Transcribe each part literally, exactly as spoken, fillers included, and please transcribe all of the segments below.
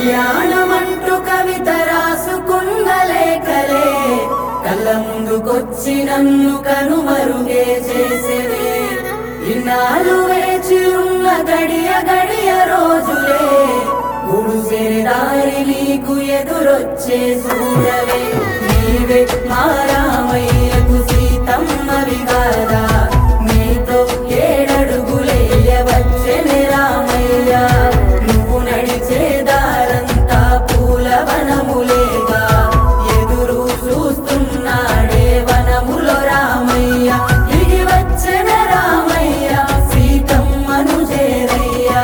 కళ్యాణమంటూ కవిత రాసుకున్న లేఖలే కళ్ళ ముందుకొచ్చి నన్ను కనుమరుగే చేసేనే. ఇన్నాళ్ళు వేచి ఉన్న గడియ గడియ రోజులే గుడిసే దారి నీకు ఎదురొచ్చే చూడవే. నీవే మా రామయ్యకు సీతమ్మవి కాదా, నీతో ఏడడుగులేయవచ్చెనే రామయ్య. నువ్వు నడిచే దారంతా పూల వనములేగా, ఎదురు చూస్తున్నాడే వనములో రామయ్య. దిగి వచ్చెన రామయ్య సీతమ్మను చేరయ్యా.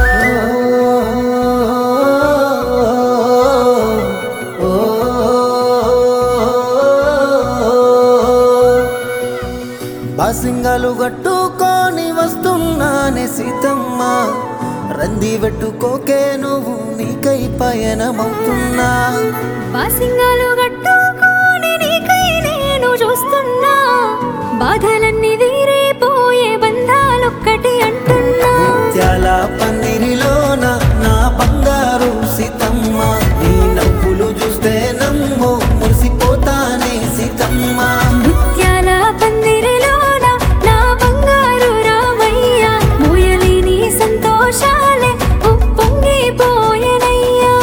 బాసింగాలు గట్టుకొని వస్తున్నానే సీతమ్మ, రంది పెట్టుకోకే నువ్వు నీకై పయనమవుతున్నా. బాసింగాలు గట్టుకొని నీకై నేను చూస్తున్నా, బాధలన్నీ తీరిపోయే బంధాలొక్కటి అంటున్నా. ముత్యాల పందిరిలోన నా బంగారు సీతమ్మ, నీ నవ్వులు చూస్తే నమ్ము మురిసిపోతానే సీతమ్మ. ముత్యాల పందిరిలోన నా బంగారు రామయ్య, మోయలేని సంతోషాలే ఉప్పొంగిపోయెనయ్యా.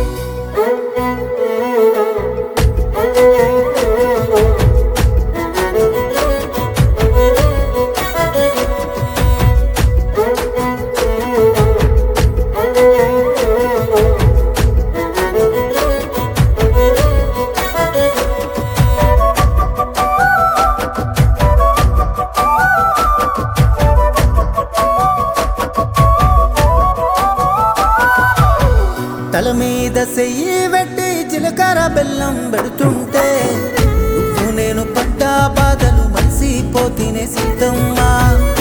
తల మీద సెయ్యి పెట్టి జీలకర్ర బెల్లం పెడుతుంటే నువ్వు నేను పడ్డ బాధలు మలిసిపోతినే సీతమ్మ.